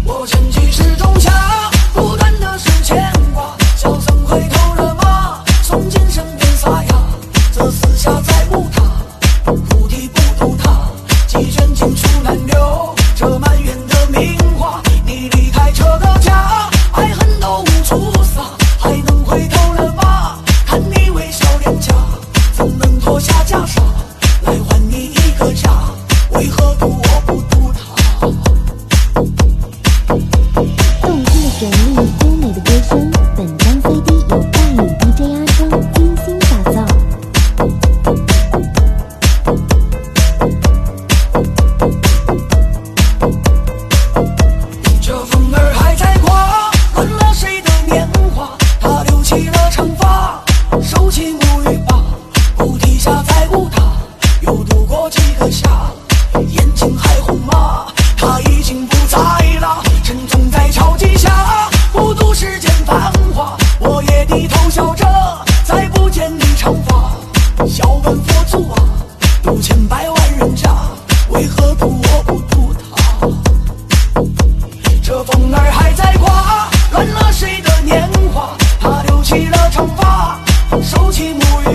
我沉寂时种下，不断的是牵挂。小僧回头热马，诵经声变沙哑。这四下再无他，菩提不渡他。几卷经书难留，这满园的名画。你离开这个家，爱恨都无处撒，还能回头热马？看你微笑脸颊，怎能脱下袈裟来还你一个家？为何渡我不渡他？ 动听的旋律，优美的歌声，本张 CD 由大宇 DJ 阿双精心打造。 这风儿还在刮，乱了谁的年华？他留起了长发，收起沐浴吧。菩提下再无他，又度过几个夏。眼睛还红吗？他已经不在了，沉重在潮迹下，不渡世间繁华。我也低头笑着，再不见你长发。笑问佛祖啊，渡千百万人家，为何渡我不渡他？这风儿还在刮，乱了谁的年华？他留起了长发，收起沐浴